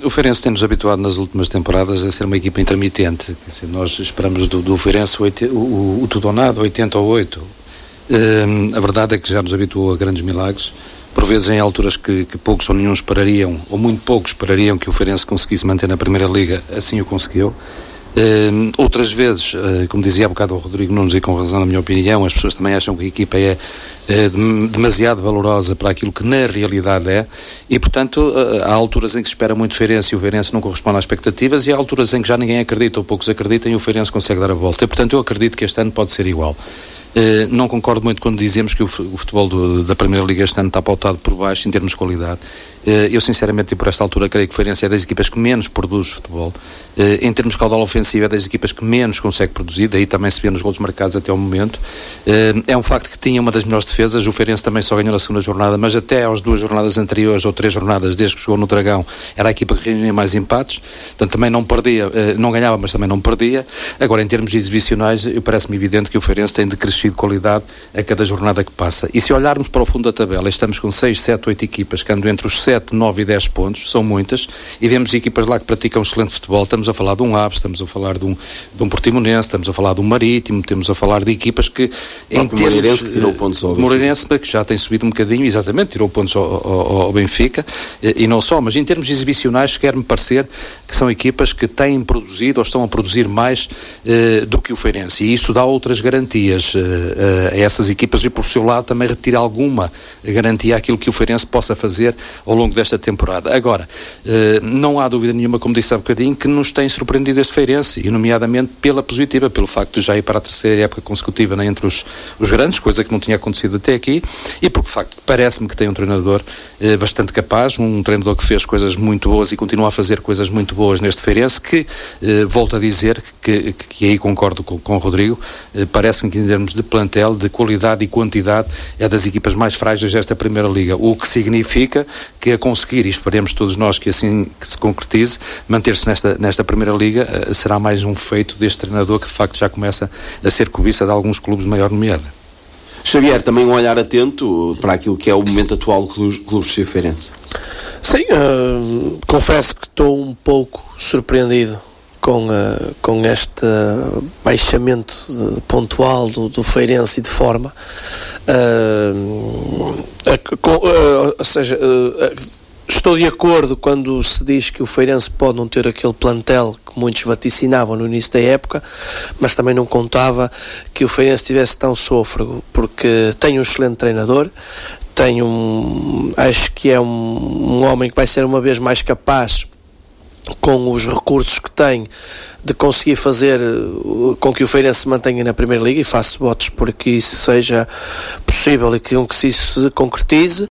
O Feirense tem-nos habituado nas últimas temporadas a ser uma equipa intermitente. Quer dizer, nós esperamos do Feirense o tudo ou nada, 80 ou 8. A verdade é que já nos habituou a grandes milagres, por vezes em alturas que poucos ou nenhum esperariam, ou muito poucos esperariam que o Feirense conseguisse manter na Primeira Liga, assim o conseguiu. Outras vezes, como dizia há bocado o Rodrigo Nunes, e com razão na minha opinião, as pessoas também acham que a equipa é demasiado valorosa para aquilo que na realidade é, e portanto há alturas em que se espera muito Feirense e o Feirense não corresponde às expectativas, e há alturas em que já ninguém acredita ou poucos acreditam e o Feirense consegue dar a volta, e portanto eu acredito que este ano pode ser igual. Não concordo muito quando dizemos que o futebol da Primeira Liga este ano está pautado por baixo em termos de qualidade. Eu sinceramente, e por esta altura, creio que o Feirense é das equipas que menos produz futebol. Em termos de caudal ofensivo, é das equipas que menos consegue produzir, daí também se vê nos golos marcados até ao momento. É um facto que tinha uma das melhores defesas. O Feirense também só ganhou na segunda jornada, mas até às 2 jornadas anteriores, ou 3 jornadas desde que jogou no Dragão, era a equipa que reunia mais empates, portanto também não perdia, não ganhava, mas também não perdia. Agora, em termos exibicionais, parece-me evidente que o Feirense tem decrescido de qualidade a cada jornada que passa. E se olharmos para o fundo da tabela, estamos com 6, 7, 8 equipas que andam entre os 7, 9 e 10 pontos, são muitas, e vemos equipas lá que praticam excelente futebol. Estamos a falar de um Aves, estamos a falar de um Portimonense, estamos a falar de um Marítimo, estamos a falar de equipas que em termos... Moreirense que tirou pontos ao Benfica. Moreirense que já tem subido um bocadinho, exatamente, tirou pontos ao Benfica, e não só, mas em termos exibicionais quer-me parecer que são equipas que têm produzido ou estão a produzir mais do que o Feirense, e isso dá outras garantias a essas equipas, e por seu lado também retira alguma garantia àquilo que o Feirense possa fazer ao longo desta temporada. Agora, não há dúvida nenhuma, como disse há bocadinho, que nos tem surpreendido este Feirense, e nomeadamente pela positiva, pelo facto de já ir para a terceira época consecutiva, né, entre os grandes, coisa que não tinha acontecido até aqui, e porque de facto parece-me que tem um treinador bastante capaz, um treinador que fez coisas muito boas e continua a fazer coisas muito boas neste Feirense, que volto a dizer que aí concordo com o Rodrigo, parece-me que em termos de plantel, de qualidade e quantidade, é das equipas mais frágeis desta Primeira Liga, o que significa que a conseguir, e esperemos todos nós que assim que se concretize, manter-se nesta Primeira Liga, será mais um feito deste treinador que de facto já começa a ser cobiça de alguns clubes de maior nomeada. Xavier, também um olhar atento para aquilo que é o momento atual do Clube Feirense. Sim, confesso que estou um pouco surpreendido com este baixamento pontual do Feirense e de forma, ou seja, estou de acordo quando se diz que o Feirense pode não ter aquele plantel que muitos vaticinavam no início da época, mas também não contava que o Feirense tivesse tão sôfrego, porque tem um excelente treinador, acho que é um homem que vai ser uma vez mais capaz, com os recursos que tem, de conseguir fazer com que o Feirense se mantenha na Primeira Liga, e faço votos por que isso seja possível e que isso se concretize.